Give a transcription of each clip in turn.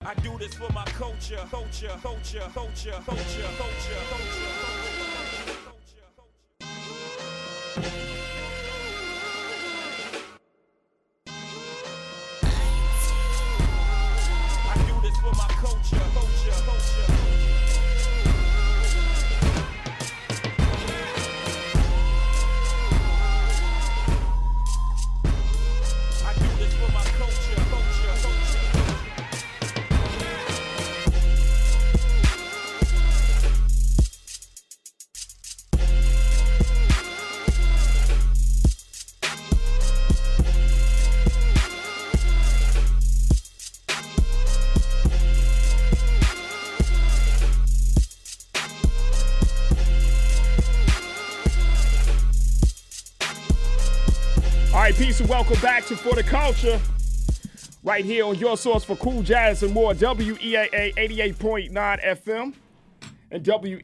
I do this for my culture. Peace and welcome back to For the Culture, right here on your source for cool jazz and more, WEAA 88.9 FM and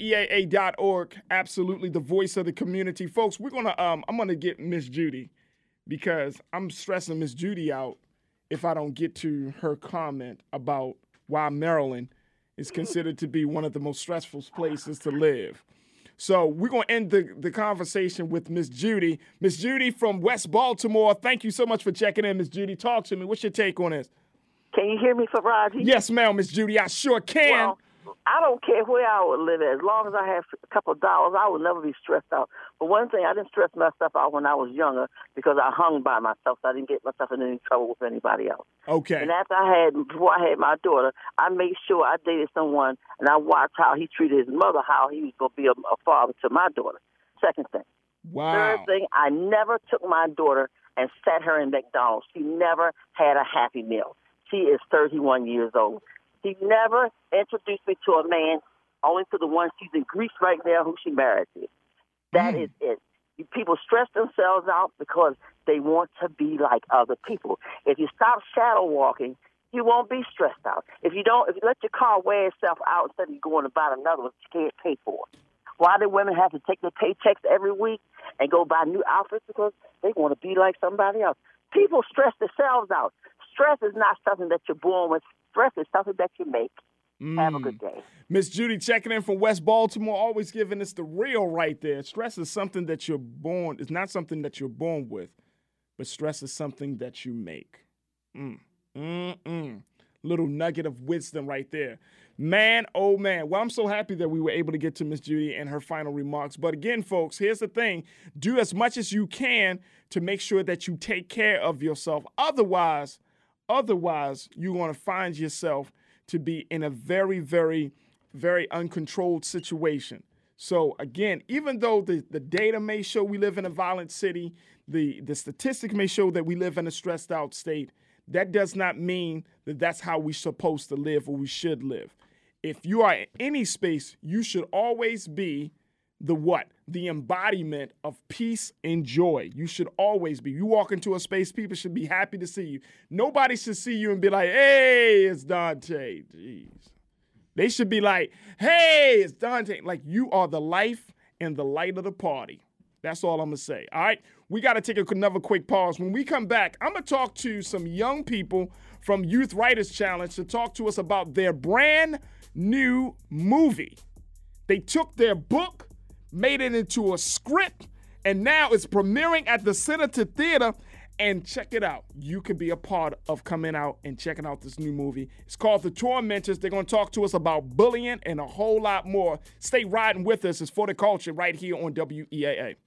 WEAA.org, absolutely the voice of the community. Folks, we're gonna I'm gonna get Miss Judy because I'm stressing Miss Judy out if I don't get to her comment about why Maryland is considered to be one of the most stressful places to live. So we're going to end the conversation with Miss Judy. Miss Judy from West Baltimore, thank you so much for checking in, Miss Judy. Talk to me. What's your take on this? Can you hear me, Faraji? Yes, ma'am, Miss Judy. I sure can. Well, I don't care where I would live at. As long as I have a couple of dollars, I would never be stressed out. But one thing, I didn't stress myself out when I was younger because I hung by myself, so I didn't get myself in any trouble with anybody else. Okay. And before I had my daughter, I made sure I dated someone, and I watched how he treated his mother, how he was going to be a father to my daughter. Second thing. Wow. Third thing, I never took my daughter and sat her in McDonald's. She never had a Happy Meal. She is 31 years old. She never introduced me to a man, only to the one she's in Greece right now who she married to. That is it. People stress themselves out because they want to be like other people. If you stop shadow walking, you won't be stressed out. If you let your car wear itself out instead of going to buy another one that you can't pay for. Why do women have to take their paychecks every week and go buy new outfits? Because they want to be like somebody else. People stress themselves out. Stress is not something that you're born with. Stress is something that you make. Have a good day. Miss Judy checking in from West Baltimore, always giving us the real right there. Stress is something that you're born. It's not something that you're born with, but stress is something that you make. Little nugget of wisdom right there. Man, oh man. Well, I'm so happy that we were able to get to Miss Judy and her final remarks. But again, folks, here's the thing. Do as much as you can to make sure that you take care of yourself. Otherwise, you're going to find yourself to be in a very, very, very uncontrolled situation. So again, even though the data may show we live in a violent city, the statistics may show that we live in a stressed out state, that does not mean that that's how we're supposed to live or we should live. If you are in any space, you should always be the embodiment of peace and joy. You should always be. You walk into a space, people should be happy to see you. Nobody should see you and be like, hey, it's Dante. Jeez. They should be like, hey, it's Dante. Like, you are the life and the light of the party. That's all I'm going to say. All right? We got to take another quick pause. When we come back, I'm going to talk to some young people from Youth Writers Challenge to talk to us about their brand new movie. They took their book, made it into a script, and now it's premiering at the Senator Theater. And check it out. You could be a part of coming out and checking out this new movie. It's called The Tormentors. They're going to talk to us about bullying and a whole lot more. Stay riding with us. It's For the Culture right here on WEAA.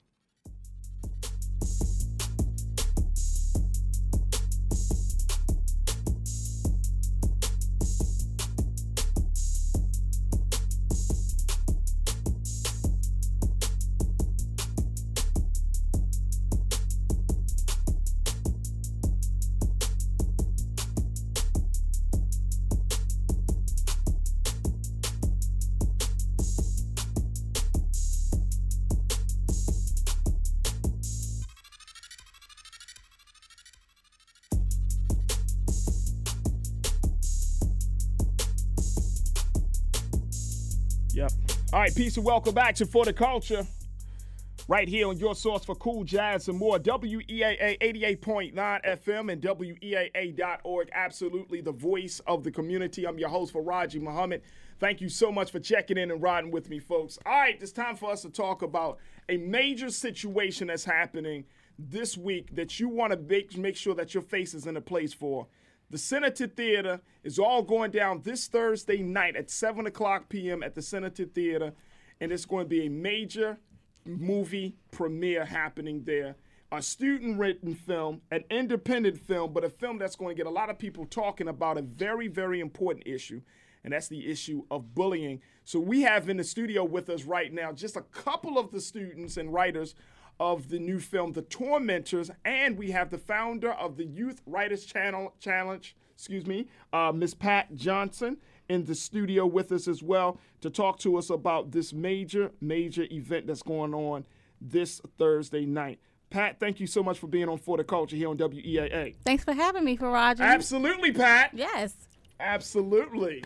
Yep. All right, peace and welcome back to For the Culture. Right here on your source for cool jazz and more, WEAA 88.9 FM and WEAA.org. Absolutely the voice of the community. I'm your host, Faraji Muhammad. Thank you so much for checking in and riding with me, folks. All right, it's time for us to talk about a major situation that's happening this week that you want to make sure that your face is in a place for. The Senator Theater is all going down this Thursday night at 7 o'clock p.m. at the Senator Theater, and it's going to be a major movie premiere happening there. A student-written film, an independent film, but a film that's going to get a lot of people talking about a very, very important issue, and that's the issue of bullying. So we have in the studio with us right now just a couple of the students and writers of the new film, The Tormentors, and we have the founder of the Youth Writers Challenge, Miss Pat Johnson, in the studio with us as well to talk to us about this major event that's going on this Thursday night. Pat, thank you so much for being on For the Culture here on WEAA. Thanks for having me, Faraji. Absolutely, Pat. Yes. Absolutely.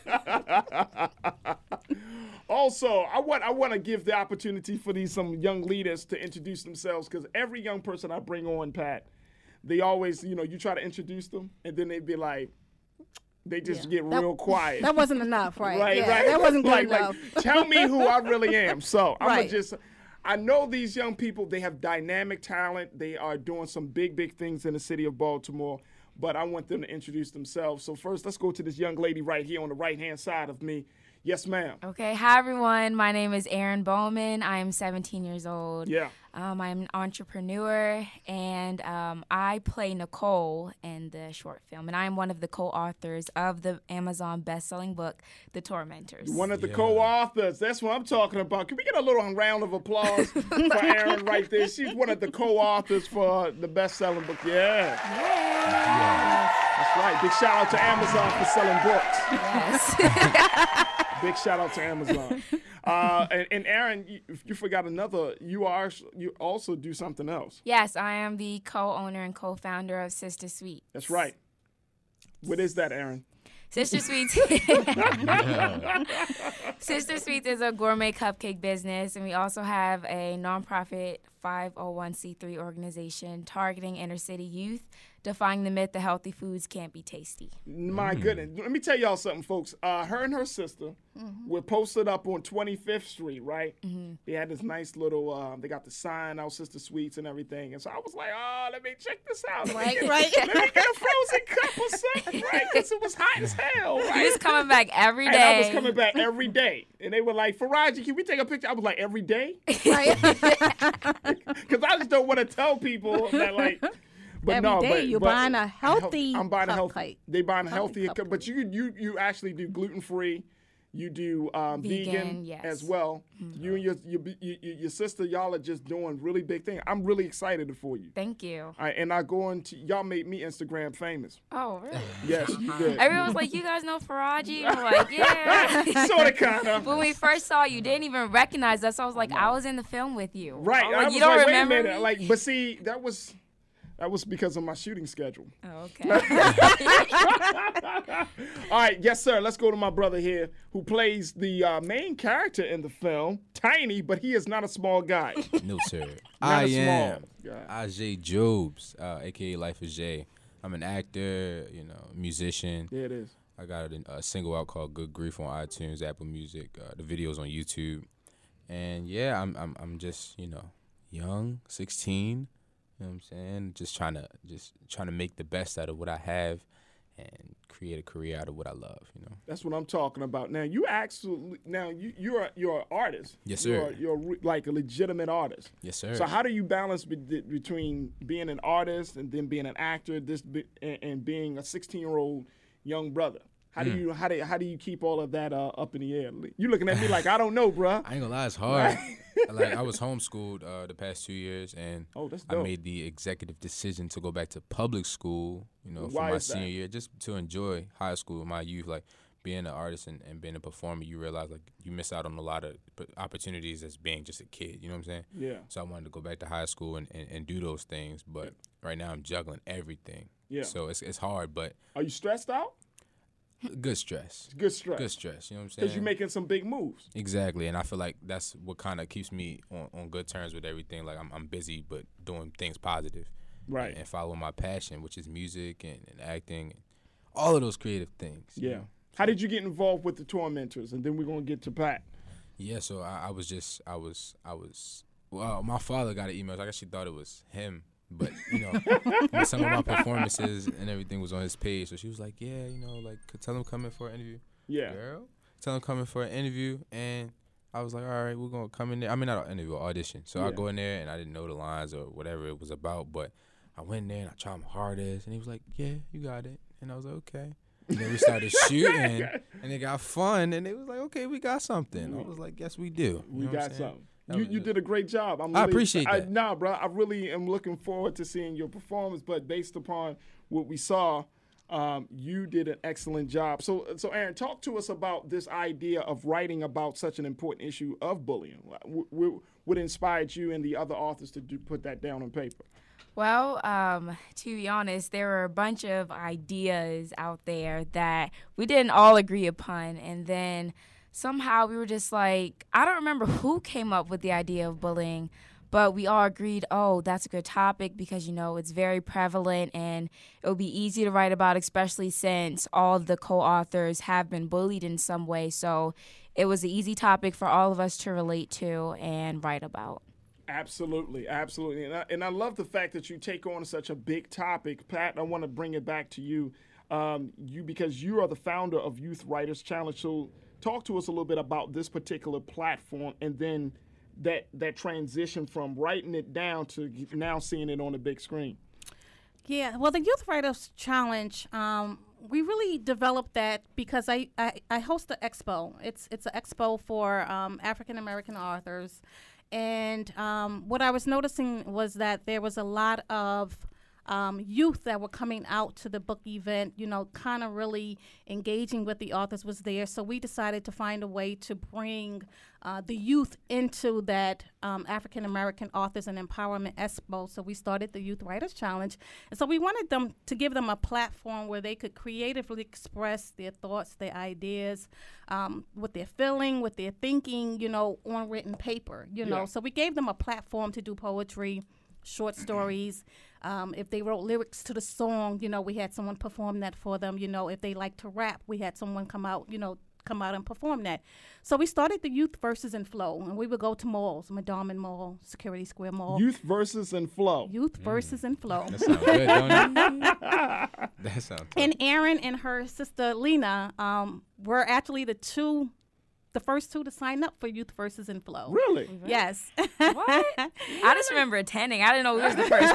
Also, I want to give the opportunity for some young leaders to introduce themselves, because every young person I bring on, Pat, they always, you try to introduce them, and then they'd be like, they just get real quiet. That wasn't enough, right? Right. That wasn't good enough. Tell me who I really am. So right. I know these young people, they have dynamic talent. They are doing some big things in the city of Baltimore, but I want them to introduce themselves. So first, let's go to this young lady right here on the right-hand side of me. Yes, ma'am. Okay. Hi, everyone. My name is Erin Bowman. I am 17 years old. Yeah. I'm an entrepreneur, and I play Nicole in the short film, and I'm one of the co-authors of the Amazon best-selling book, The Tormentors. One of the co-authors. That's what I'm talking about. Can we get a little round of applause for Erin right there? She's one of the co-authors for the best-selling book. Yeah. That's right. Big shout out to Amazon for selling books. Yes. Big shout out to Amazon. And Erin, you forgot another. You also do something else. Yes, I am the co-owner and co-founder of Sister Sweets. That's right. What is that, Erin? Sister Sweets. Sister Sweets is a gourmet cupcake business, and we also have a nonprofit 501c3 organization targeting inner city youth, defying the myth that healthy foods can't be tasty. My goodness. Let me tell y'all something, folks. Her and her sister were posted up on 25th Street, right? They had this nice little, they got the sign out, Sister Sweets and everything. And so I was like, let me check this out. Right. Let me get a frozen cup or something, right? Because it was hot as hell, right? He was coming back every day. And I was coming back every day. And they were like, Faraji, can we take a picture? I was like, every day? Right. Because I just don't want to tell people that, like, but Every day you're buying a healthy I'm buying a healthy. cupcake. They buying a healthy cup, but you actually do gluten-free. You do vegan yes. as well. You and your sister, y'all are just doing really big things. I'm really excited for you. Thank you. All right, and I go into y'all made me Instagram famous. Oh, really? Yes, you did. Everyone was like, you guys know Faraji? I'm like, yeah. Sort of, kind of. When we first saw you, didn't even recognize us. I was like, I was in the film with you. Right. I was like, you don't like, remember wait a minute. me? Like, but see, that was because of my shooting schedule. Oh, okay. All right, yes, sir. Let's go to my brother here who plays the main character in the film, Tiny, but he is not a small guy. No, sir. Not I a small am guy. Ajay Jobs, a.k.a. Life is Jay. I'm an actor, musician. Yeah, it is. I got a single out called Good Grief on iTunes, Apple Music. The video's on YouTube. And, yeah, I'm just, young, 16. You know what I'm saying? Just trying to make the best out of what I have and create a career out of what I love, That's what I'm talking about. Now, you're an artist. Yes, sir. You're like a legitimate artist. Yes, sir. So how do you balance between being an artist and then being an actor, and being a 16-year-old young brother? How do you keep all of that up in the air? You looking at me like I don't know, bruh. I ain't gonna lie, it's hard. Like I was homeschooled the past 2 years, and that's I dope. made the executive decision to go back to public school. For Why my is that? senior year, just to enjoy high school, my youth. Like being an artist and being a performer, you realize like you miss out on a lot of opportunities as being just a kid. You know what I'm saying? Yeah. So I wanted to go back to high school and do those things, but right now I'm juggling everything. Yeah. So it's hard, but Are you stressed out? Good stress. Good stress. Good stress. You know what I'm saying? Because you're making some big moves. Exactly, and I feel like that's what kind of keeps me on good terms with everything. Like I'm busy, but doing things positive, Right. and following my passion, which is music and acting, and all of those creative things. you Yeah. know? How did you get involved with the Tormentors? And then we're gonna get to Pat. Yeah, so I was well, my father got an email. I actually thought it was him, but some of my performances and everything was on his page. So she was like, yeah, like tell him come in for an interview. Yeah. Girl, tell him come in for an interview, and I was like, all right, we're gonna come in there. I mean, not an interview, an audition. So I Yeah. go in there and I didn't know the lines or whatever it was about, but I went in there and I tried my hardest, and he was like, yeah, you got it, and I was like, okay. And then we started shooting, and it got fun, and it was like, okay, we got something. I was like, yes, we do. We know what I'm got saying? something. That You was you it. did a great job. I appreciate that. Nah, bro, I really am looking forward to seeing your performance. But based upon what we saw, you did an excellent job. So Aaron, talk to us about this idea of writing about such an important issue of bullying. What inspired you and the other authors to put that down on paper? Well, to be honest, there were a bunch of ideas out there that we didn't all agree upon. And then somehow we were just like, I don't remember who came up with the idea of bullying, but we all agreed, oh, that's a good topic because, it's very prevalent and it would be easy to write about, especially since all the co-authors have been bullied in some way. So it was an easy topic for all of us to relate to and write about. Absolutely, absolutely. And I love the fact that you take on such a big topic. Pat, I want to bring it back to you, because you are the founder of Youth Writers Challenge. So talk to us a little bit about this particular platform and then that transition from writing it down to now seeing it on the big screen. Yeah, well, the Youth Writers Challenge, we really developed that because I host an expo. It's an expo for African American authors. And what I was noticing was that there was a lot of youth that were coming out to the book event, kind of really engaging with the authors was there. So we decided to find a way to bring the youth into that African American Authors and Empowerment Expo. So we started the Youth Writers Challenge. And so we wanted them to give them a platform where they could creatively express their thoughts, their ideas, what they're feeling, what they're thinking, on written paper, Yeah. So we gave them a platform to do poetry, short stories. If they wrote lyrics to the song, we had someone perform that for them. If they like to rap, we had someone come out and perform that. So we started the Youth Verses and Flow, and we would go to malls, Madonna Mall, Security Square Mall. Youth Versus and Flow. Youth Verses and Flow. That sounds good, don't it? That sounds good. And Erin and her sister Lena were actually the first two to sign up for Youth Verses and Flow. Really? Yes. What? I just remember attending. I didn't know we was the first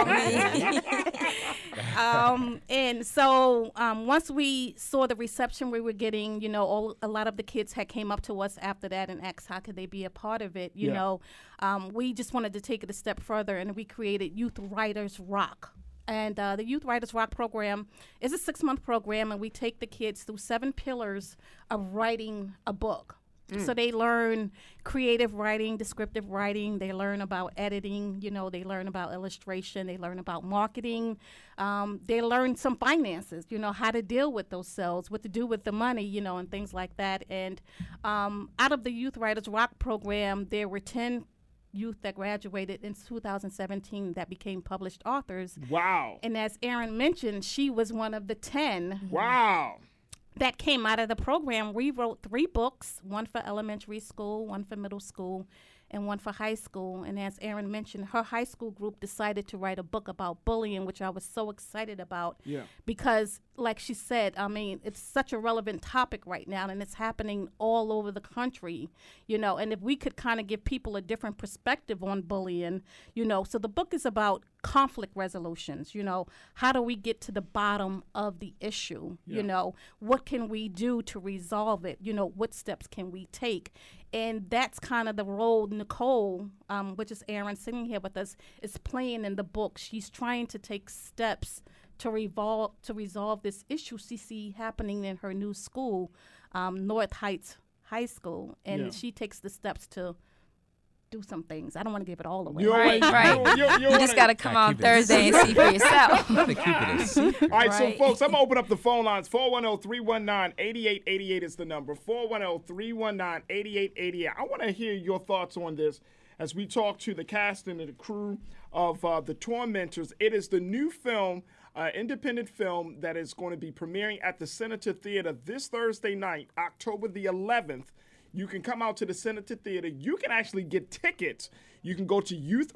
two. And so once we saw the reception we were getting, a lot of the kids had came up to us after that and asked how could they be a part of it. We just wanted to take it a step further, and we created Youth Writers Rock. And the Youth Writers Rock program is a 6-month program, and we take the kids through 7 pillars of writing a book. So they learn creative writing, descriptive writing. They learn about editing. They learn about illustration. They learn about marketing. They learn some finances, how to deal with those sales, what to do with the money, and things like that. And out of the Youth Writers Rock program, there were 10 youth that graduated in 2017 that became published authors. Wow. And as Erin mentioned, she was one of the 10 Wow. that came out of the program. We wrote 3 books, one for elementary school, one for middle school, and one for high school. And as Erin mentioned, her high school group decided to write a book about bullying, which I was so excited about. Yeah. Because, like she said, it's such a relevant topic right now, and it's happening all over the country, and if we could kind of give people a different perspective on bullying, so the book is about conflict resolutions, how do we get to the bottom of the issue, what can we do to resolve it, what steps can we take? And that's kind of the role Nicole, which is Erin sitting here with us, is playing in the book. She's trying to take steps to resolve this issue she see happening in her new school, North Heights High School. And she takes the steps to do some things. I don't want to give it all away. Right. You just got to come on Thursday and see for yourself. Gotta keep it a secret. All right, so Right. folks, I'm going to open up the phone lines. 410-319-8888 is the number. 410-319-8888. I want to hear your thoughts on this as we talk to the cast and the crew of The Tormentors. It is the new film, independent film, that is going to be premiering at the Senator Theater this Thursday night, October the 11th. You can come out to the Senator Theater. You can actually get tickets. You can go to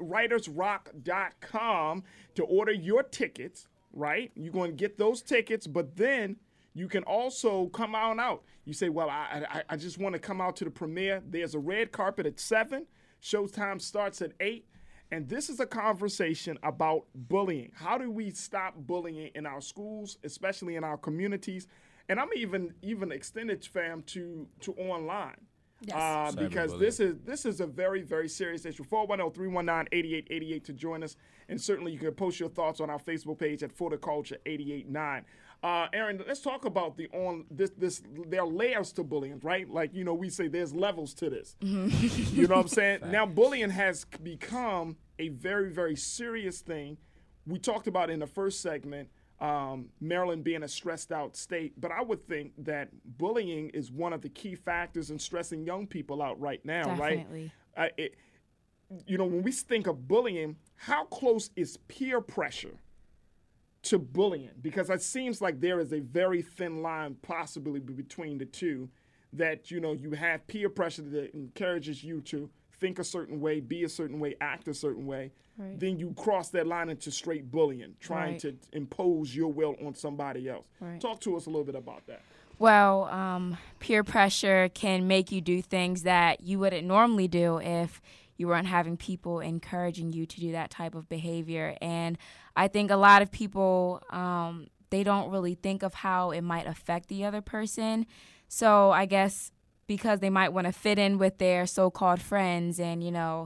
youthwritersrock.com to order your tickets, right? You're going to get those tickets, but then you can also come on out. You say, well, I just want to come out to the premiere. There's a red carpet at 7. Showtime starts at 8. And this is a conversation about bullying. How do we stop bullying in our schools, especially in our communities? And I'm even extended, fam, to online. Yes. Because this is a very, very serious issue. 410-319-8888 to join us. And certainly you can post your thoughts on our Facebook page at For the Culture 889. Aaron, let's talk about there are layers to bullying, right? Like, we say there's levels to this. Mm-hmm. You know what I'm saying? Now, bullying has become a very, very serious thing. We talked about in the first segment, Maryland being a stressed out state, but I would think that bullying is one of the key factors in stressing young people out right now, Definitely. right? When we think of bullying, how close is peer pressure to bullying? Because it seems like there is a very thin line possibly between the two, that, you have peer pressure that encourages you to think a certain way, be a certain way, act a certain way. Right. Then you cross that line into straight bullying, trying Right. to impose your will on somebody else. Right. Talk to us a little bit about that. Well, peer pressure can make you do things that you wouldn't normally do if you weren't having people encouraging you to do that type of behavior. And I think a lot of people, they don't really think of how it might affect the other person. So I guess because they might want to fit in with their so-called friends and,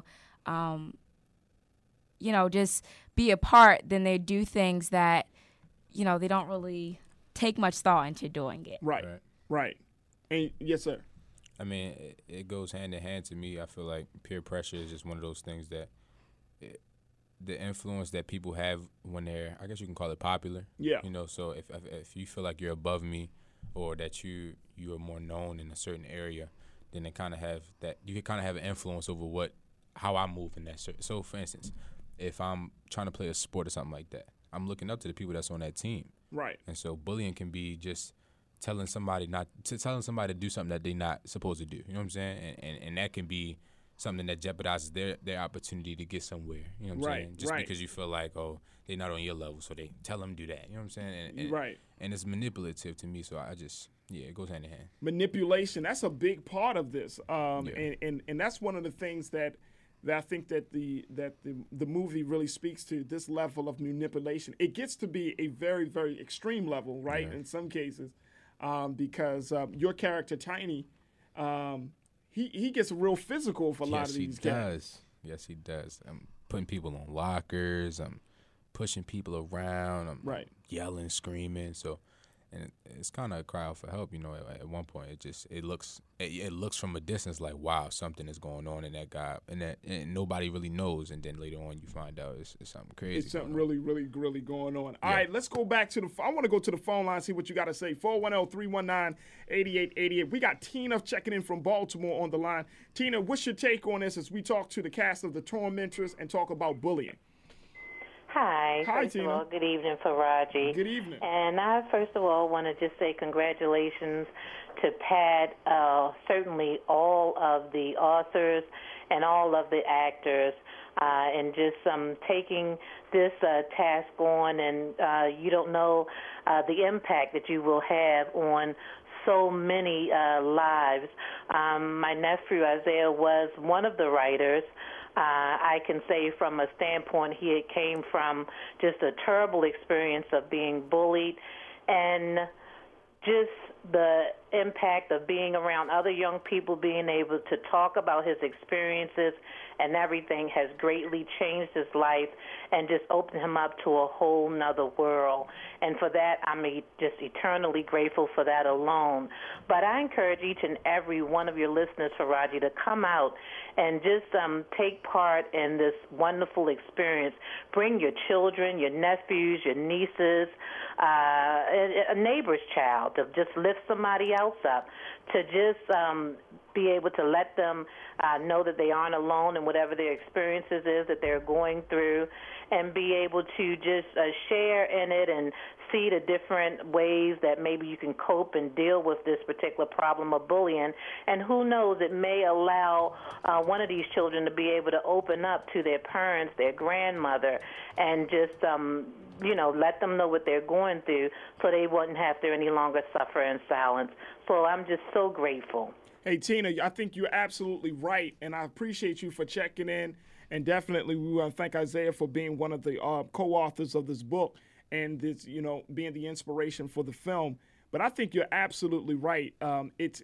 just be a part, then they do things that, they don't really take much thought into doing it. Right. And yes, sir. I mean, it goes hand in hand to me. I feel like peer pressure is just one of those things that the influence that people have when they're, I guess you can call it popular. Yeah. So if you feel like you're above me, or that you are more known in a certain area, then you can kind of have an influence over how I move in that. So for instance, if I'm trying to play a sport or something like that, I'm looking up to the people that's on that team. Right. And so bullying can be just telling somebody to do something that they're not supposed to do. You know what I'm saying? And that can be something that jeopardizes their opportunity to get somewhere. You know what I'm saying? Just because you feel like, oh, they're not on your level, so they tell them to do that. You know what I'm saying? And and it's manipulative to me, so it goes hand in hand. Manipulation, that's a big part of this. And that's one of the things that I think that the movie really speaks to, this level of manipulation. It gets to be a very, very extreme level, right? Yeah. In some cases, because your character Tiny, he gets real physical with a lot of these guys. Yes, he does. I'm putting people on lockers. I'm pushing people around. I'm yelling, screaming. So, and it's kind of a cry out for help. At one point, it looks from a distance like, wow, something is going on in that guy, and nobody really knows. And then later on, you find out it's something crazy. It's something really, really, really going on. All right, let's go back to I want to go to the phone line, see what you got to say. 410-319-8888. We got Tina checking in from Baltimore on the line. Tina, what's your take on this as we talk to the cast of The Tormentors and talk about bullying? Hi, first Tina. of all, good evening, Faraji. Good evening. And I, first of all, want to just say congratulations to Pat, certainly all of the authors and all of the actors, and just taking this task on, and you don't know the impact that you will have on so many lives. My nephew, Isaiah, was one of the writers. I can say from a standpoint, he came from just a terrible experience of being bullied and just the impact of being around other young people, being able to talk about his experiences and everything has greatly changed his life and just opened him up to a whole nother world. And for that, I'm just eternally grateful for that alone. But I encourage each and every one of your listeners, Faraji, to come out and just take part in this wonderful experience. Bring your children, your nephews, your nieces, a neighbor's child, to just lift somebody else up, to just be able to let them know that they aren't alone in whatever their experiences is that they're going through, and be able to just share in it and see the different ways that maybe you can cope and deal with this particular problem of bullying. And who knows, it may allow one of these children to be able to open up to their parents, their grandmother, and just let them know what they're going through so they wouldn't have to any longer suffer in silence. So I'm just so grateful. Hey, Tina, I think you're absolutely right, and I appreciate you for checking in. And definitely we want to thank Isaiah for being one of the co-authors of this book and this, being the inspiration for the film. But I think you're absolutely right. It's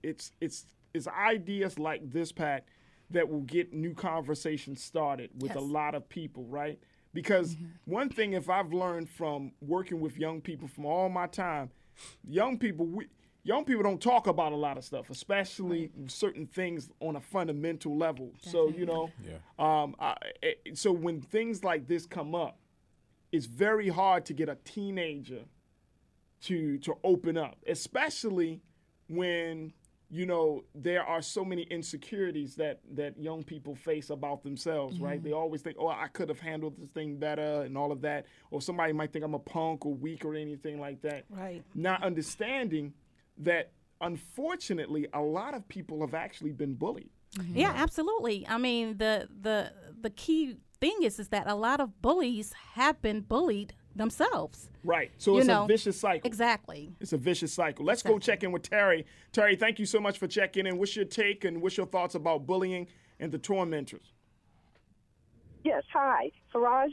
ideas like this, Pat, that will get new conversations started with a lot of people, right? Because one thing, if I've learned from working with young people from all my time, young people don't talk about a lot of stuff, especially certain things on a fundamental level. Definitely. So, so when things like this come up, it's very hard to get a teenager to open up, especially when, there are so many insecurities that young people face about themselves, right? They always think, oh, I could have handled this thing better and all of that. Or somebody might think I'm a punk or weak or anything like that. Right. Not understanding that, unfortunately, a lot of people have actually been bullied. Yeah, absolutely. I mean, the key thing is that a lot of bullies have been bullied themselves. Right. So it's a vicious cycle. Exactly. It's a vicious cycle. Let's go check in with Terry. Terry, thank you so much for checking in. What's your take and what's your thoughts about bullying and the tormentors? Yes. Hi. Faraji?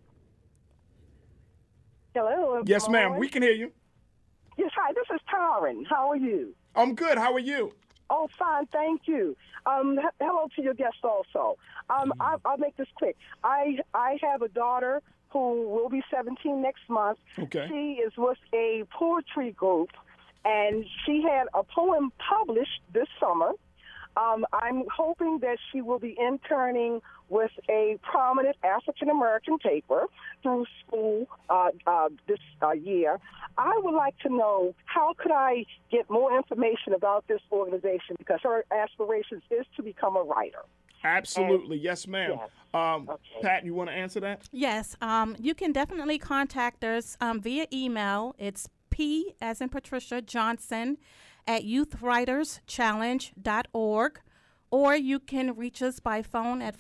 Hello. Yes, ma'am. We can hear you. Yes. Hi. This is Taryn. How are you? I'm good. How are you? Oh, fine. Thank you. Hello to your guest also. I'll make this quick. I have a daughter who will be 17 next month. Okay. She is with a poetry group, and she had a poem published this summer. I'm hoping that she will be interning with a prominent African-American paper through school this year. I would like to know, how could I get more information about this organization, because her aspirations is to become a writer. Absolutely. Yes, ma'am. Yes. Okay. Pat, you want to answer that? Yes. You can definitely contact us via email. It's P as in Patricia Johnson at youthwriterschallenge.org, or you can reach us by phone at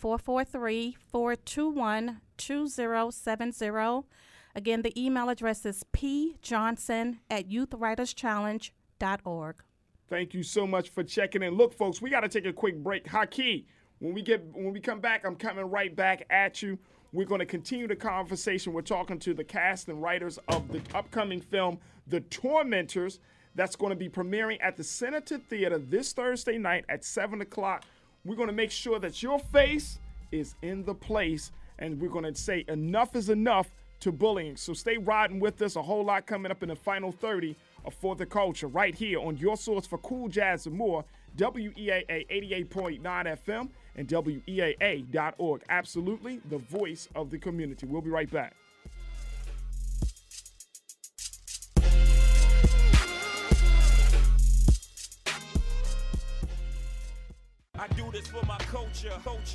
443-421-2070. Again, the email address is pjohnson@youthwriterschallenge.org. Thank you so much for checking in. Look, folks, we got to take a quick break. Haki, when we come back, I'm coming right back at you. We're going to continue the conversation. We're talking to the cast and writers of the upcoming film, The Tormentors, that's going to be premiering at the Senator Theater this Thursday night at 7 o'clock. We're going to make sure that your face is in the place, and we're going to say enough is enough to bullying. So stay riding with us. A whole lot coming up in the final 30 of For the Culture right here on your source for cool jazz and more, WEAA 88.9 FM and WEAA.org. Absolutely, the voice of the community. We'll be right back. I do this for my culture.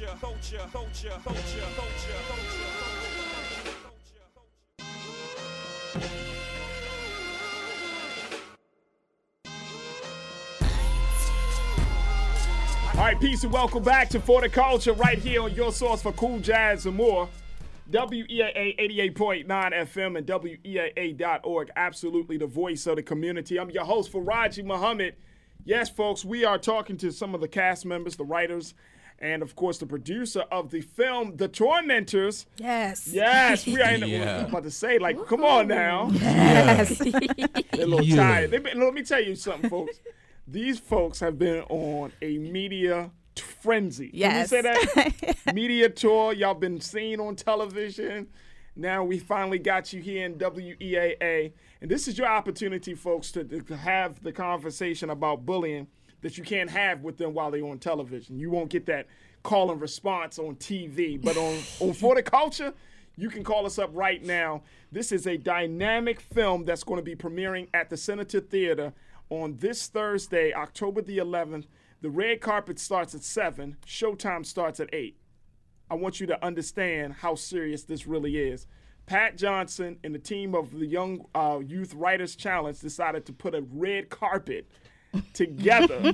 All right, peace and welcome back to For the Culture right here on your source for cool jazz and more, WEAA 88.9 FM and WEAA.org. Absolutely the voice of the community. I'm your host, Faraji Muhammad. Yes, folks, we are talking to some of the cast members, the writers, and of course the producer of the film The Tormentors. Yes. Yes, we are in the, I was about to say, like, come on now. Yes. They're a little tired. Let me tell you something, folks. These folks have been on a media frenzy. Yes. Can you say that? Media tour. Y'all been seen on television. Now we finally got you here in WEAA. And this is your opportunity, folks, to have the conversation about bullying that you can't have with them while they're on television. You won't get that call and response on TV. But on For the Culture, you can call us up right now. This is a dynamic film that's going to be premiering at the Senator Theater on this Thursday, October the 11th. The red carpet starts at 7. Showtime starts at 8. I want you to understand how serious this really is. Pat Johnson and the team of the Young Youth Writers Challenge decided to put a red carpet together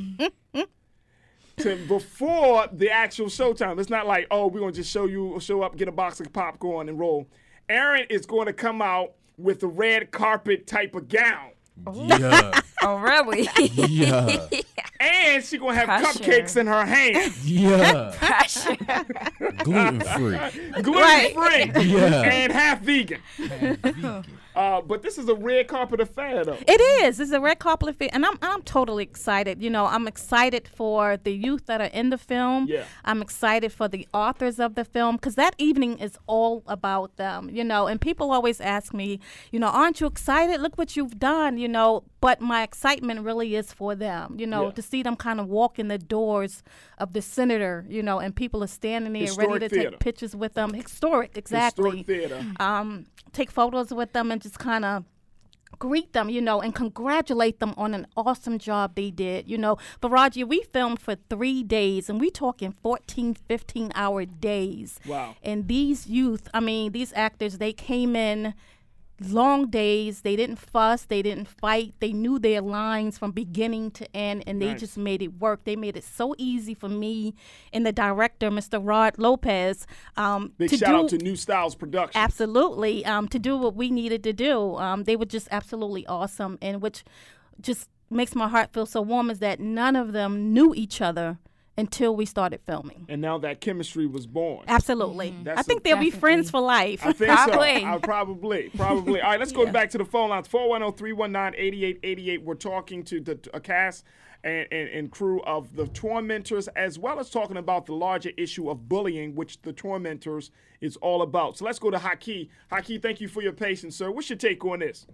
before the actual showtime. It's not like, oh, we're going to just show up, get a box of popcorn and roll. Aaron is going to come out with a red carpet type of gown. Yeah. Oh, really? Yeah. And she's going to have Pressure. cupcakes in her hand. Yeah. Pressure. Gluten-free. Gluten-free. Yeah. And half vegan. But this is a red carpet affair, though. It is. It's a red carpet affair, and I'm totally excited. You know, I'm excited for the youth that are in the film. Yeah. I'm excited for the authors of the film, because that evening is all about them. You know, and people always ask me, you know, aren't you excited? Look what you've done. You know, but my excitement really is for them. You know, to see them kind of walk in the doors of the senator. You know, and people are standing there Historic ready to theater. take pictures with them. Historic, exactly. Historic theater. Take photos with them and just kind of greet them, you know, and congratulate them on an awesome job they did, you know. But Roger, we filmed for 3 days, and we talking 14, 15-hour days. Wow. And these youth, I mean, these actors, they came in long days. They didn't fuss. They didn't fight. They knew their lines from beginning to end, and they just made it work. They made it so easy for me and the director, Mr. Rod Lopez, Big shout out to New Styles Productions. Absolutely, to do what we needed to do. They were just absolutely awesome, and which just makes my heart feel so warm is that none of them knew each other until we started filming. And now that chemistry was born. Absolutely. That's I think they'll be friends for life. I think Probably. so. Probably. All right, let's go back to the phone lines. 410-319-8888. We're talking to the cast and crew of The Tormentors, as well as talking about the larger issue of bullying, which The Tormentors is all about. So let's go to Haki. Haki, thank you for your patience, sir. What's your take on this?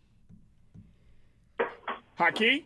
Haki?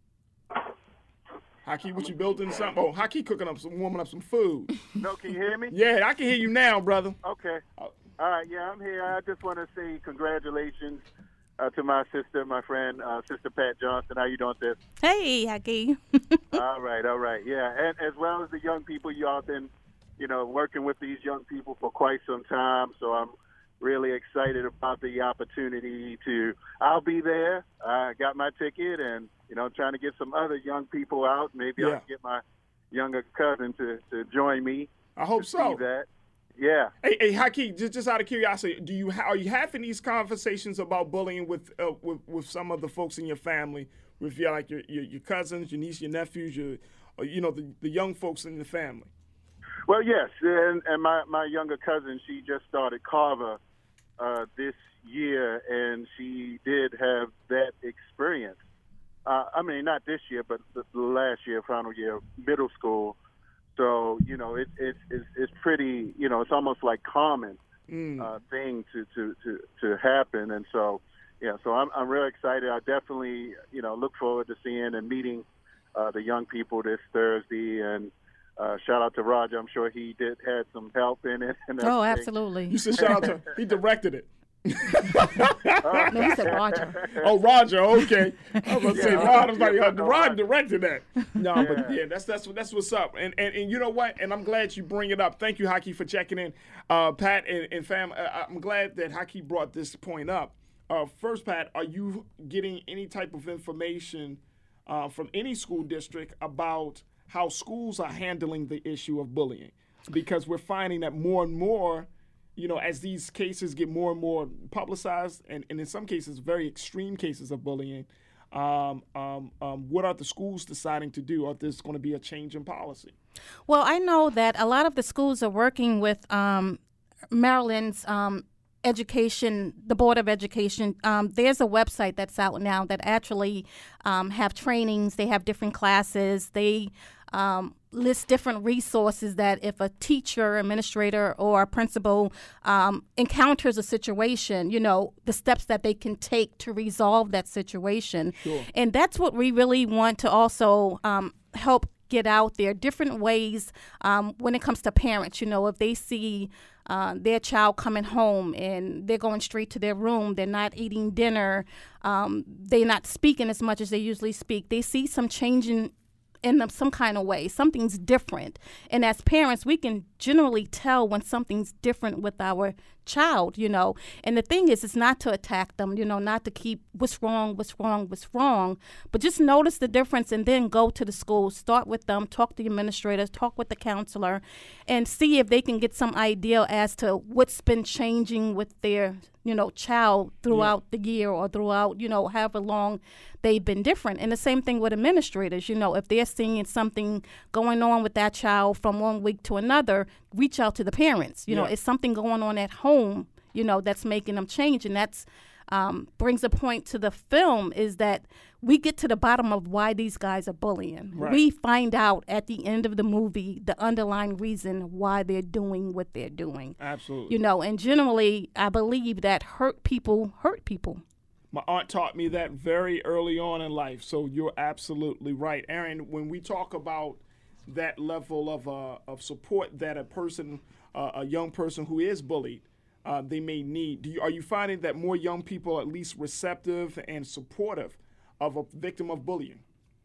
Haki, what you building something? Oh, Haki cooking up warming up some food. No, can you hear me? Yeah, I can hear you now, brother. Okay. All right, yeah, I'm here. I just want to say congratulations to my sister, my friend, Sister Pat Johnson. How you doing, sis? Hey, Haki. All right. Yeah, and as well as the young people, y'all been, you know, working with these young people for quite some time. So I'm really excited about the opportunity I'll be there. I got my ticket, and, you know, trying to get some other young people out. Maybe I can get my younger cousin to join me. I hope so. See that. Yeah. Hey, Haki, just out of curiosity, are you having these conversations about bullying with some of the folks in your family, with your cousins, your niece, your nephews, the young folks in the family? Well, yes, and my younger cousin, she just started Carver this year, and she did have that experience. I mean, not this year, but the last year, final year, middle school. So, you know, it's pretty, you know, it's almost like common thing to happen. And so, yeah, so I'm really excited. I definitely, you know, look forward to seeing and meeting the young people this Thursday. And shout out to Roger. I'm sure he had some help in it. And Oh, everything. absolutely. You said shout out to he directed it. No, he said Roger. Oh, Roger. Okay. I was going to say Rod. I was like, Rod directed that. No, Yeah. but yeah, that's what's up. And you know what? And I'm glad you bring it up. Thank you, Haki, for checking in. Pat and fam, I'm glad that Haki brought this point up. First, Pat, are you getting any type of information from any school district about how schools are handling the issue of bullying? Because we're finding that more and more, you know, as these cases get more and more publicized, and in some cases, very extreme cases of bullying, What are the schools deciding to do? Or is this going to be a change in policy? Well, I know that a lot of the schools are working with Maryland's education, the Board of Education. There's a website that's out now that actually have trainings. They have different classes. They list different resources that if a teacher, administrator, or a principal encounters a situation, the steps that they can take to resolve that situation. Sure. And that's what we really want to also help get out there, different ways when it comes to parents. If they see their child coming home and they're going straight to their room, they're not eating dinner, they're not speaking as much as they usually speak, they see some changing in them some kind of way. Something's different. And as parents, we can generally tell when something's different with our child, And the thing is, it's not to attack them, not to keep what's wrong, but just notice the difference and then go to the school, start with them, talk to the administrators, talk with the counselor, and see if they can get some idea as to what's been changing with their, child throughout the year or throughout, however long they've been different. And the same thing with administrators, if they're seeing something going on with that child from one week to another, reach out to the parents. Is something going on at home, that's making them change. And that's brings a point to the film is that we get to the bottom of why these guys are bullying. Right. We find out at the end of the movie the underlying reason why they're doing what they're doing. Absolutely. And generally, I believe that hurt people hurt people. My aunt taught me that very early on in life, so you're absolutely right. Aaron, when we talk about that level of support that a young person who is bullied, they may need, are you finding that more young people are at least receptive and supportive of a victim of bullying?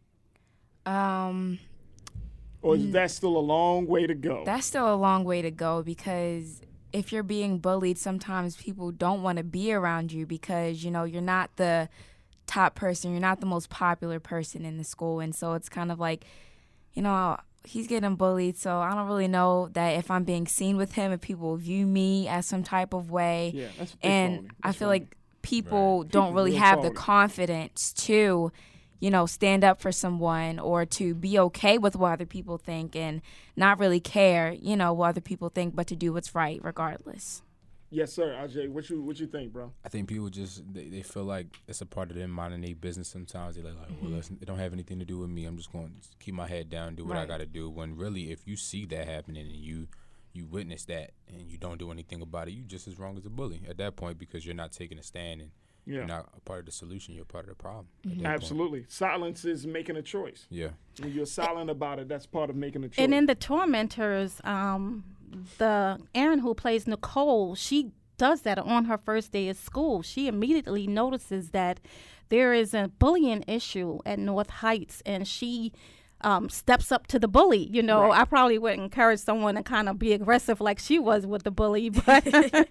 Or is that still a long way to go? That's still a long way to go because if you're being bullied, sometimes people don't want to be around you because, you're not the top person. You're not the most popular person in the school. And so it's kind of like, he's getting bullied, so I don't really know that if I'm being seen with him, if people view me as some type of way. Yeah, that's and I feel like people Right. don't People really real have the phony. confidence to, stand up for someone or to be okay with what other people think and not really care, what other people think, but to do what's right regardless. Yes, sir. Ajay, what you think, bro? I think people just they feel like it's a part of them minding their business sometimes. They're like, well, it don't have anything to do with me. I'm just going to keep my head down, do what I got to do. When really, if you see that happening and you witness that and you don't do anything about it, you just as wrong as a bully at that point because you're not taking a stand and you're not a part of the solution. You're part of the problem. At that Absolutely. point. Silence is making a choice. Yeah. When you're silent about it, that's part of making a choice. And in The Tormentors, the Erin who plays Nicole, she does that on her first day of school. She immediately notices that there is a bullying issue at North Heights, and she steps up to the bully. Right. I probably would encourage someone to kind of be aggressive like she was with the bully, but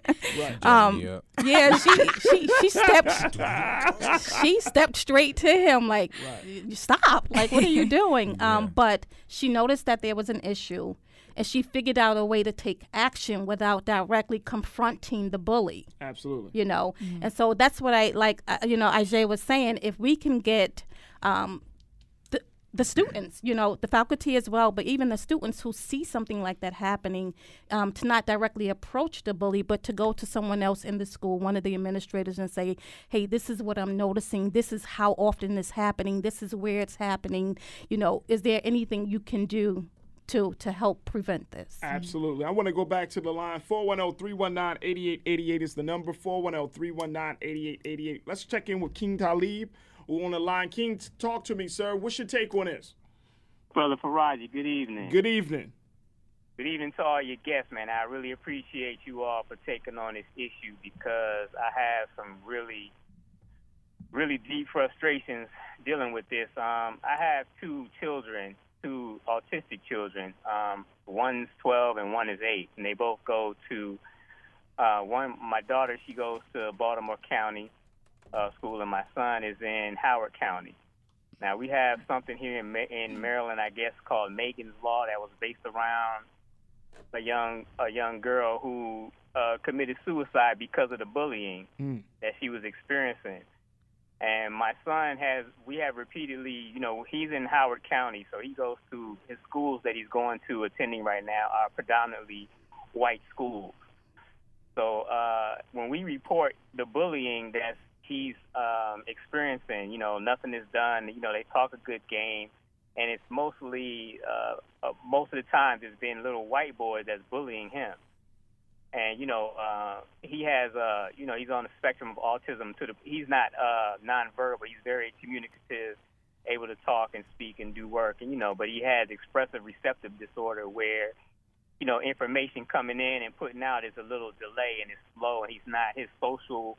yeah, she stepped straight to him like, stop, like, what are you doing? But she noticed that there was an issue, and she figured out a way to take action without directly confronting the bully. Absolutely. And so that's what I like. Ajay was saying, if we can get the students, the faculty as well, but even the students who see something like that happening, to not directly approach the bully, but to go to someone else in the school, one of the administrators, and say, hey, this is what I'm noticing. This is how often it's happening. This is where it's happening. Is there anything you can do to help prevent this? Absolutely. I want to go back to the line. 410-319-8888 is the number. 410-319-8888. Let's check in with King Talib, who on the line. King, talk to me, sir. What's your take on this? Brother Faraji, good evening. Good evening. Good evening to all your guests, man. I really appreciate you all for taking on this issue because I have some really, really deep frustrations dealing with this. I have two autistic children. One's 12 and one is 8, and they both go to my daughter, she goes to Baltimore County school, and my son is in Howard County. Now, we have something here in Maryland, I guess, called Megan's Law that was based around a young girl who committed suicide because of the bullying that she was experiencing. And my son we have repeatedly, he's in Howard County, so he goes to his schools that he's attending right now are predominantly white schools. So when we report the bullying that he's experiencing, nothing is done. They talk a good game, and it's mostly, most of the time, it's been little white boys that's bullying him. And, he has, he's on the spectrum of autism. He's not nonverbal. He's very communicative, able to talk and speak and do work. And, but he has expressive receptive disorder where, information coming in and putting out is a little delay and it's slow. And he's not, his social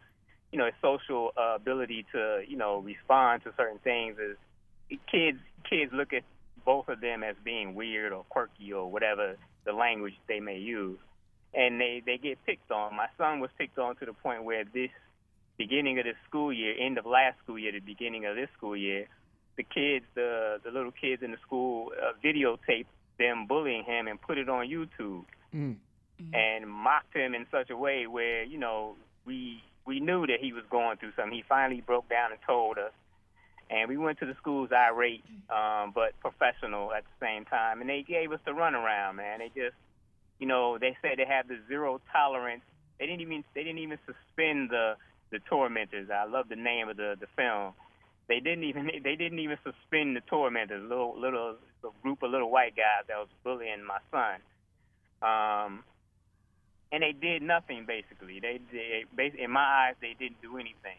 ability to, respond to certain things is, kids look at both of them as being weird or quirky or whatever the language they may use. And they get picked on. My son was picked on to the point where this beginning of this school year, end of last school year, the beginning of this school year, the kids, the little kids in the school videotaped them bullying him and put it on YouTube and mocked him in such a way where, we knew that he was going through something. He finally broke down and told us. And we went to the schools irate, but professional at the same time. And they gave us the runaround, man. They just, they said they have the zero tolerance. They didn't even suspend the tormentors. I love the name of the film. They didn't even suspend the tormentors. Little group of little white guys that was bullying my son. And they did nothing basically. In my eyes, they didn't do anything.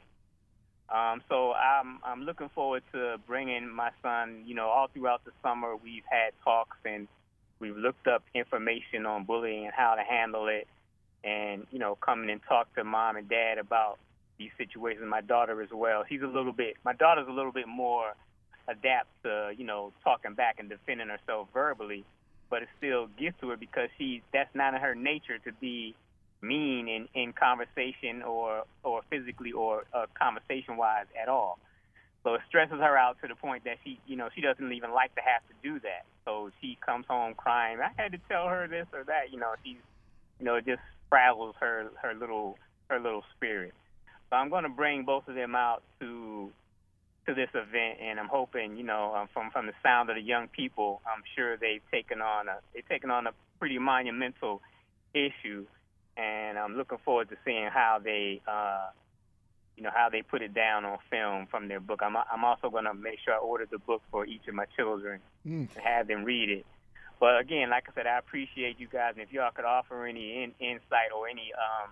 So I'm looking forward to bringing my son. All throughout the summer, we've had talks and we've looked up information on bullying and how to handle it, and coming and talk to mom and dad about these situations. My daughter as well. My daughter's a little bit more adept to talking back and defending herself verbally, but it still gets to her because that's not in her nature to be mean in conversation or physically or conversation wise at all. So it stresses her out to the point that she doesn't even like to have to do that. So she comes home crying. I had to tell her this or that. She's, it just frazzles her little spirit. So I'm going to bring both of them out to this event, and I'm hoping, from the sound of the young people, I'm sure they've taken on a pretty monumental issue, and I'm looking forward to seeing how they how they put it down on film from their book. I'm also going to make sure I order the book for each of my children and have them read it. But again, like I said, I appreciate you guys, and if y'all could offer any insight or any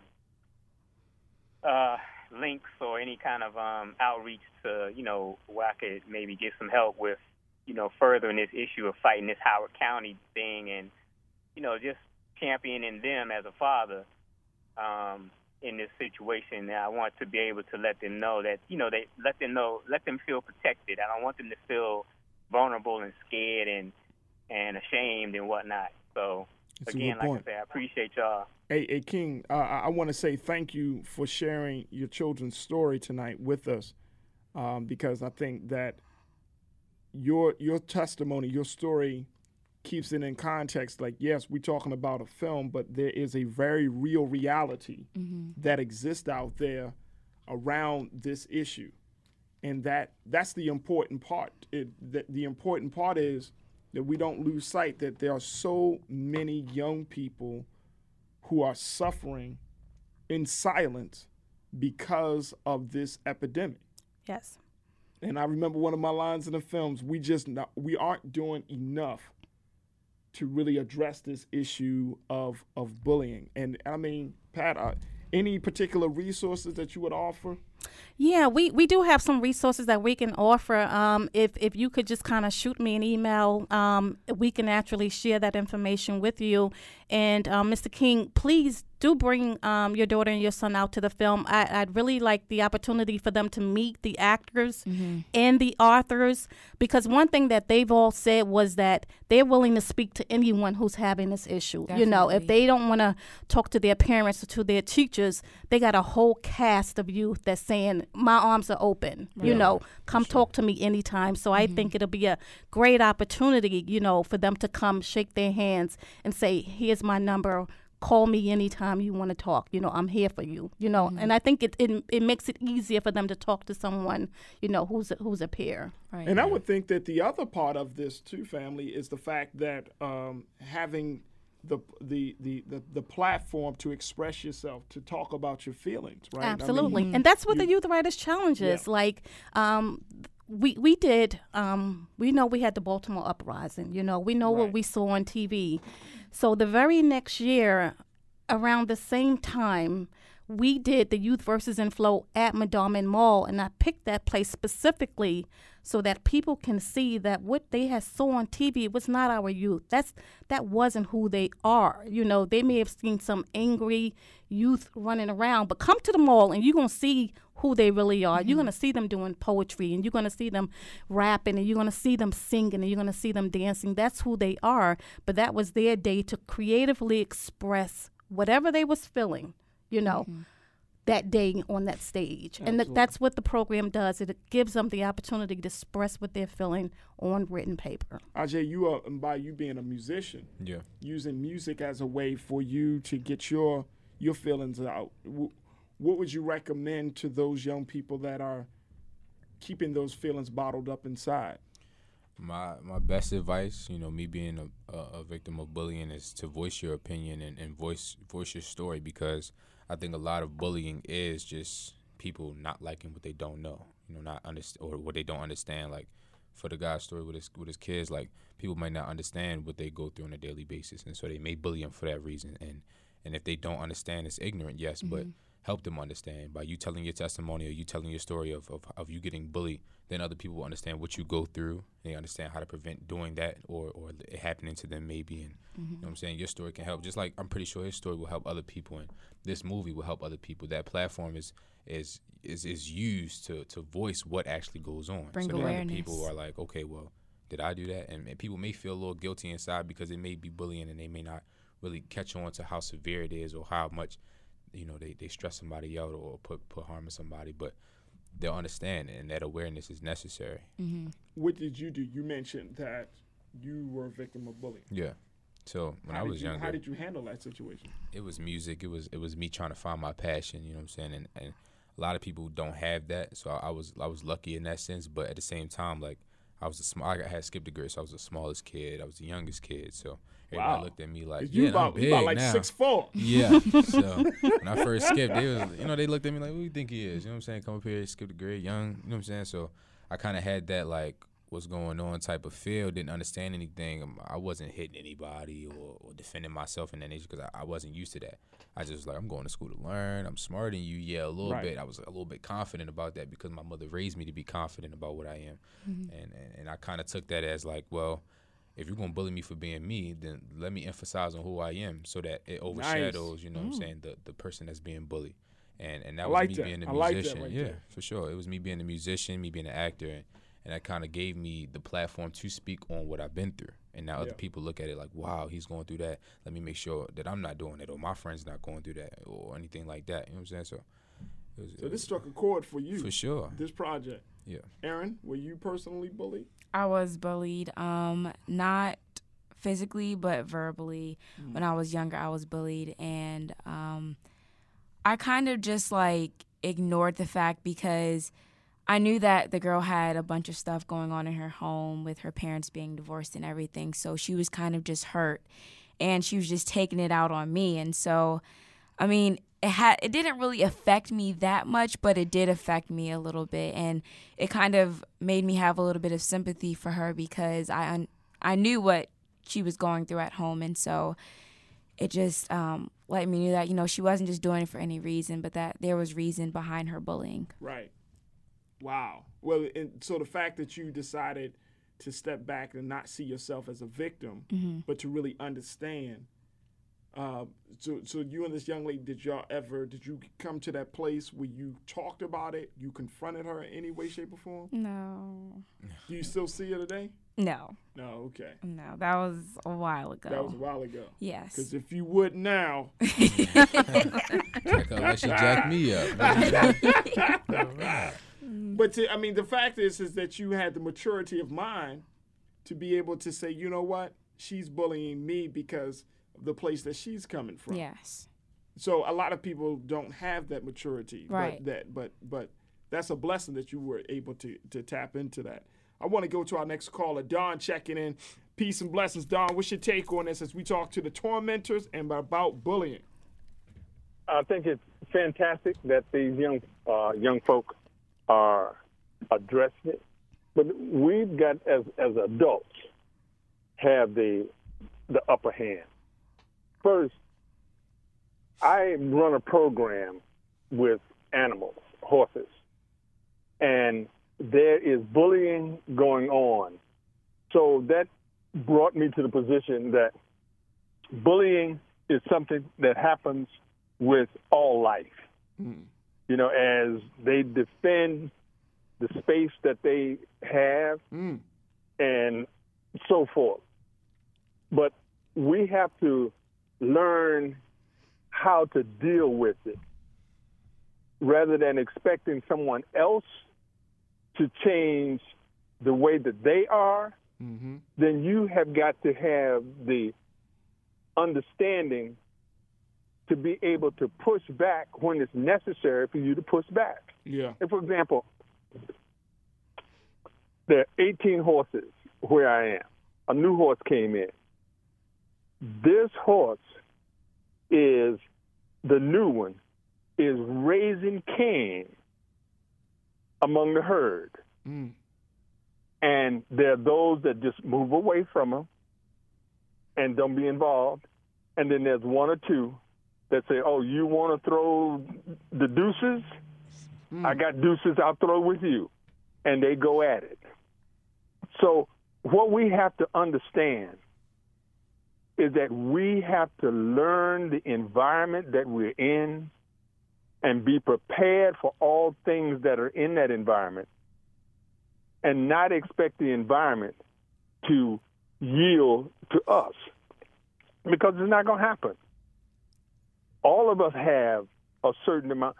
links or any kind of outreach to, where I could maybe get some help with, furthering this issue of fighting this Howard County thing and, just championing them as a father in this situation. And I want to be able to let them know that, let them feel protected. I don't want them to feel vulnerable and scared and ashamed and whatnot. So, That's again, like I said, I appreciate y'all. Hey, King, I want to say thank you for sharing your children's story tonight with us, because I think that your testimony, your story keeps it in context. Like, yes, we're talking about a film, but there is a very real reality that exists out there around this issue. And that's the important part. The important part is that we don't lose sight that there are so many young people who are suffering in silence because of this epidemic. Yes. And I remember one of my lines in the films, we aren't doing enough to really address this issue of bullying. And I mean, Pat, any particular resources that you would offer? Yeah, we do have some resources that we can offer. If you could just kind of shoot me an email, we can actually share that information with you. And Mr. King, please do bring your daughter and your son out to the film. I'd really like the opportunity for them to meet the actors and the authors, because one thing that they've all said was that they're willing to speak to anyone who's having this issue. Definitely. If they don't want to talk to their parents or to their teachers, they got a whole cast of youth that's saying, my arms are open, come talk to me anytime. So I think it'll be a great opportunity, for them to come shake their hands and say, here's my number, call me anytime you want to talk. You know, I'm here for you. You know, and I think it makes it easier for them to talk to someone, you know, who's a peer. Right. And I would think that the other part of this too, family, is the fact that having the platform to express yourself, to talk about your feelings, right? Absolutely. And that's what the Youth Writers Challenge is. Yeah. Like, we did, we know we had the Baltimore Uprising, you know, we know what we saw on TV. So the very next year, around the same time, we did the Youth Versus and Flow at Madonna Mall, and I picked that place specifically so that people can see that what they had saw on TV was not our youth. That wasn't who they are. You know, they may have seen some angry youth running around, but come to the mall and you're going to see who they really are. You're going to see them doing poetry, and you're going to see them rapping, and you're going to see them singing, and you're going to see them dancing. That's who they are. But that was their day to creatively express whatever they was feeling, you know, that day on that stage. Absolutely. And that's what the program does. It gives them the opportunity to express what they're feeling on written paper. Ajay, you are, and by you being a musician, using music as a way for you to get your feelings out. What would you recommend to those young people that are keeping those feelings bottled up inside? My best advice, you know, me being a victim of bullying, is to voice your opinion and voice your story, because I think a lot of bullying is just people not liking what they don't know, you know, not understand, or what they don't understand. Like for the guy's story with his kids, like people might not understand what they go through on a daily basis, and so they may bully him for that reason. And if they don't understand, it's ignorant, yes, but help them understand by you telling your testimony, or you telling your story of you getting bullied. Then other people will understand what you go through. They understand how to prevent doing that or it happening to them maybe. And you know what I'm saying? Your story can help. Just like I'm pretty sure his story will help other people, and this movie will help other people. That platform is used to voice what actually goes on. Bring so awareness. Other people are like, okay, well, did I do that? And people may feel a little guilty inside because it may be bullying, and they may not really catch on to how severe it is or how much, you know, they stress somebody out or put harm in somebody, but they'll understand, and that awareness is necessary. What did you do? You mentioned that you were a victim of bullying. Yeah. So when I was younger, how did you handle that situation? It was music. It was me trying to find my passion. You know what I'm saying? And a lot of people don't have that. So I was lucky in that sense. But at the same time, like I had skipped a grade, so I was the smallest kid. I was the youngest kid. So everybody looked at me like, you I'm about big like now. 6'4". Yeah. So when I first skipped, they looked at me like, who do you think he is? You know what I'm saying? Come up here, skip the grade, young. You know what I'm saying? So I kind of had that like, what's going on type of feel. Didn't understand anything. I wasn't hitting anybody or defending myself in that nature because I wasn't used to that. I just was like, I'm going to school to learn. I'm smarter than you. Yeah, a little bit. I was a little bit confident about that because my mother raised me to be confident about what I am. And I kind of took that as like, well, if you're going to bully me for being me, then let me emphasize on who I am so that it overshadows, you know what I'm saying, the person that's being bullied. And that was me being a musician. Yeah, for sure. It was me being a musician, me being an actor, and that kind of gave me the platform to speak on what I've been through. And now other people look at it like, wow, he's going through that. Let me make sure that I'm not doing it, or my friend's not going through that, or anything like that. You know what I'm saying? So this struck a chord for you. For sure. This project. Yeah. Aaron, were you personally bullied? I was bullied, not physically, but verbally. When I was younger, I was bullied. And I kind of just, like, ignored the fact because I knew that the girl had a bunch of stuff going on in her home with her parents being divorced and everything. So she was kind of just hurt, and she was just taking it out on me. And so, I mean, it didn't really affect me that much, but it did affect me a little bit. And it kind of made me have a little bit of sympathy for her because I knew what she was going through at home. And so it just let me know that, you know, she wasn't just doing it for any reason, but that there was reason behind her bullying. Right. Wow. Well, and so the fact that you decided to step back and not see yourself as a victim, but to really understand. So you and this young lady, did you come to that place where you talked about it? You confronted her in any way, shape, or form? No. Do you still see her today? No. No, okay. No, that was a while ago. That was a while ago. Yes. Because if you would now. Unless she jacked me up. All right. But the fact is that you had the maturity of mind to be able to say, you know what, she's bullying me because the place that she's coming from. Yes. So a lot of people don't have that maturity. Right. But that's a blessing that you were able to tap into that. I want to go to our next caller, Don, checking in. Peace and blessings. Don, what's your take on this as we talk to the tormentors and about bullying? I think it's fantastic that these young folk are addressing it. But we've got, as adults, have the upper hand. First, I run a program with animals, horses, and there is bullying going on. So that brought me to the position that bullying is something that happens with all life. You know, as they defend the space that they have and so forth. But we have to learn how to deal with it rather than expecting someone else to change the way that they are. Then you have got to have the understanding to be able to push back when it's necessary for you to push back. Yeah. And for example, there are 18 horses where I am. A new horse came in. This horse is, the new one, is raising Cain among the herd. And there are those that just move away from him and don't be involved. And then there's one or two that say, oh, you want to throw the deuces? I got deuces, I'll throw with you. And they go at it. So what we have to understand is that we have to learn the environment that we're in and be prepared for all things that are in that environment and not expect the environment to yield to us, because it's not going to happen. All of us have a certain amount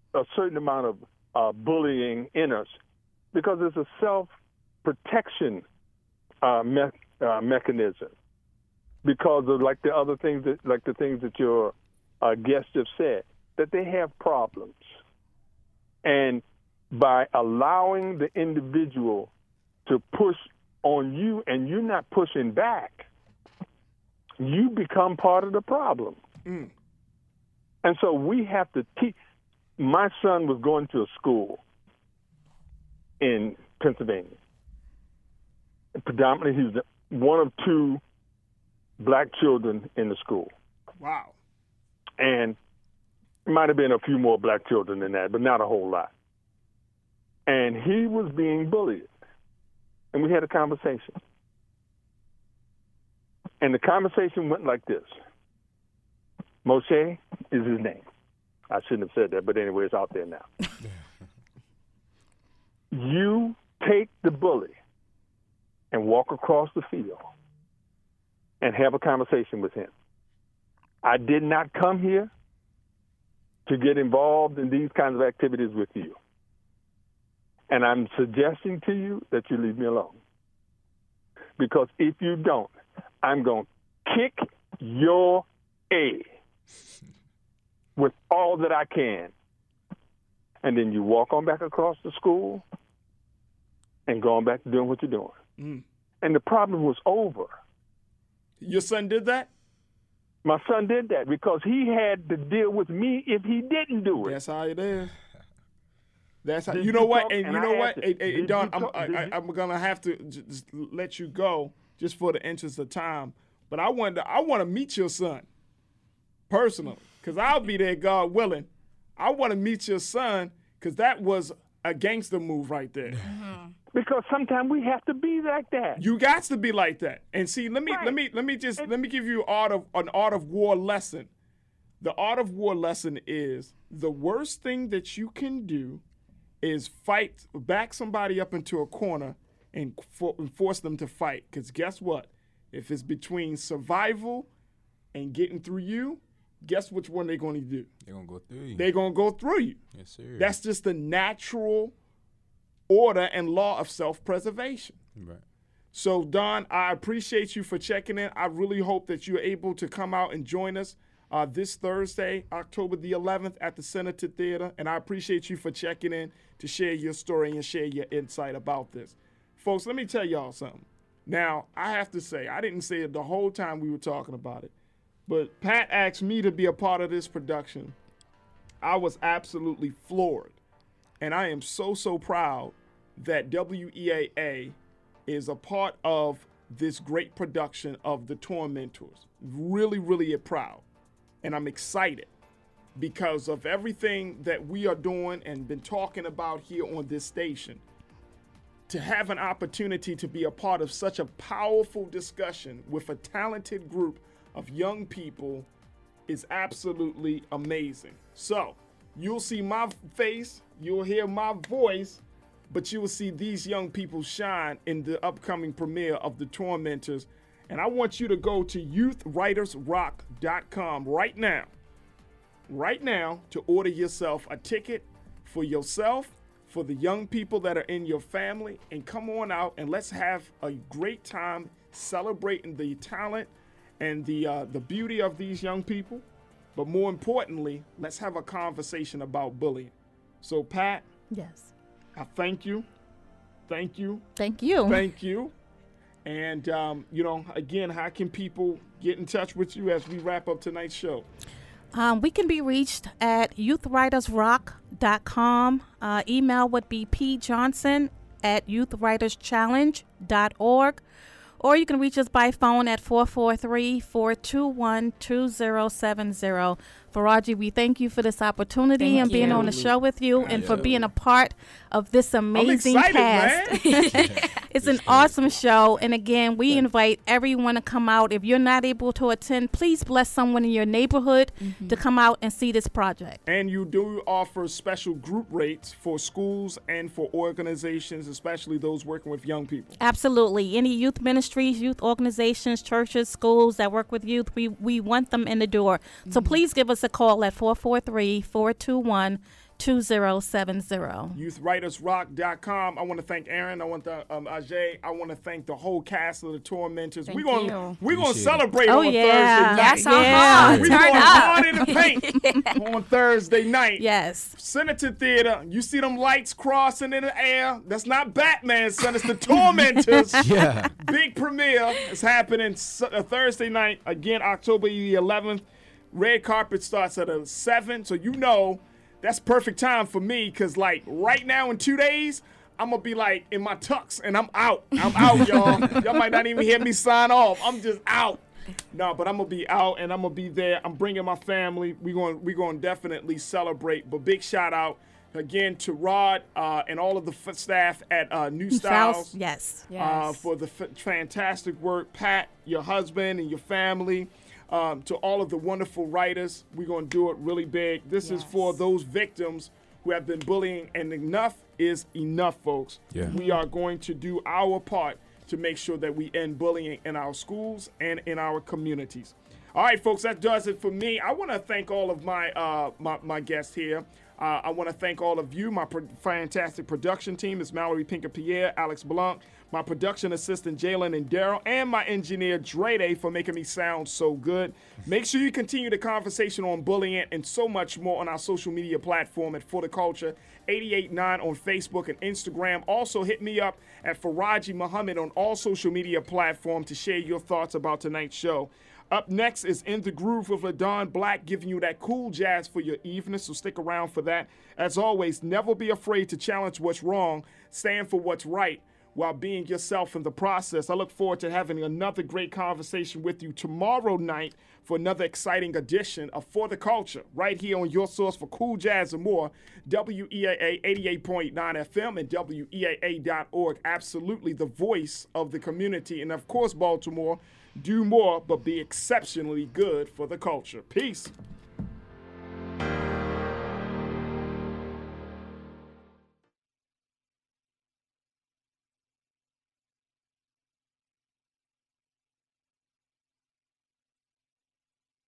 of bullying in us because it's a self-protection mechanism. Because of like the things that your guests have said, that they have problems, and by allowing the individual to push on you and you're not pushing back, you become part of the problem. And so we have to teach. My son was going to a school in Pennsylvania. Predominantly, he was one of two black children in the school. Wow. And it might have been a few more black children than that, but not a whole lot. And he was being bullied. And we had a conversation. And the conversation went like this. Moshe is his name. I shouldn't have said that, but anyway, it's out there now. You take the bully and walk across the field and have a conversation with him. I did not come here to get involved in these kinds of activities with you. And I'm suggesting to you that you leave me alone. Because if you don't, I'm going to kick your A with all that I can. And then you walk on back across the school and go on back to doing what you're doing. And the problem was over. Your son did that? My son did that because he had to deal with me if he didn't do it. That's how it is. That's how. You know what? And you know what? Hey, Don, I'm gonna have to just let you go just for the interest of time. But I want to meet your son personally, because I'll be there, God willing. I want to meet your son because that was a gangster move right there. Because sometimes we have to be like that. You got to be like that. And see, let me give you an art of war lesson. The art of war lesson is the worst thing that you can do is back somebody up into a corner and force them to fight. Because guess what? If it's between survival and getting through you, guess which one they're going to do? They're going to go through you. They're going to go through you. Yes, sir. That's just the natural order and law of self-preservation. Right. So, Don, I appreciate you for checking in. I really hope that you're able to come out and join us this Thursday, October the 11th at the Senator Theater. And I appreciate you for checking in to share your story and share your insight about this. Folks, let me tell y'all something. Now, I have to say, I didn't say it the whole time we were talking about it, but Pat asked me to be a part of this production. I was absolutely floored. And I am so, so proud that WEAA is a part of this great production of The Tormentors. Really, really proud. And I'm excited because of everything that we are doing and been talking about here on this station. To have an opportunity to be a part of such a powerful discussion with a talented group of young people is absolutely amazing. So you'll see my face, you'll hear my voice, but you will see these young people shine in the upcoming premiere of The Tormentors. And I want you to go to youthwritersrock.com right now to order yourself a ticket for yourself, for the young people that are in your family, and come on out and let's have a great time celebrating the talent and the beauty of these young people. But more importantly, let's have a conversation about bullying. So, Pat. Yes. I thank you. Thank you. Thank you. Thank you. And, again, how can people get in touch with you as we wrap up tonight's show? We can be reached at youthwritersrock.com. Email would be pjohnson@youthwriterschallenge.org. Or you can reach us by phone at 443-421-2070. Faraji, we thank you for this opportunity and being on the show with you and for being a part of this amazing cast. It's an awesome show. And again, we invite everyone to come out. If you're not able to attend, please bless someone in your neighborhood to come out and see this project. And you do offer special group rates for schools and for organizations, especially those working with young people. Absolutely. Any youth ministries, youth organizations, churches, schools that work with youth, we want them in the door. So please give us a call at 443-421-2070. Youthwritersrock.com. I want to thank Aaron. I want to Ajay. I want to thank the whole cast of The Tormentors. We're gonna celebrate on Thursday night. Yes, we're going hard in the paint on Thursday night. Yes. Senator Theater. You see them lights crossing in the air? That's not Batman, son. It's The Tormentors. Yeah. Big premiere is happening Thursday night. Again, October the 11th. Red carpet starts at 7, so that's perfect time for me because, right now in 2 days, I'm going to be, in my tux, and I'm out. I'm out, y'all. Y'all might not even hear me sign off. I'm just out. No, but I'm going to be out, and I'm going to be there. I'm bringing my family. We're going to definitely celebrate. But big shout-out, again, to Rod and all of the staff at New Styles. Yes. For the fantastic work. Pat, your husband, and your family. To all of the wonderful writers, we're going to do it really big. This is for those victims who have been bullying, and enough is enough, folks. Yeah. We are going to do our part to make sure that we end bullying in our schools and in our communities. All right, folks, that does it for me. I want to thank all of my guests here. I want to thank all of you, my fantastic production team. It's Mallory Pinker-Pierre, Alex Blanc, my production assistant, Jalen and Daryl, and my engineer, Drede, for making me sound so good. Make sure you continue the conversation on bullying and so much more on our social media platform at For the Culture, 88.9 on Facebook and Instagram. Also, hit me up at Faraji Muhammad on all social media platforms to share your thoughts about tonight's show. Up next is In the Groove with LaDon Black, giving you that cool jazz for your evening, so stick around for that. As always, never be afraid to challenge what's wrong, stand for what's right, while being yourself in the process. I look forward to having another great conversation with you tomorrow night for another exciting edition of For the Culture, right here on your source for cool jazz and more, WEAA 88.9 FM and WEAA.org. Absolutely the voice of the community. And of course, Baltimore, do more, but be exceptionally good for the culture. Peace.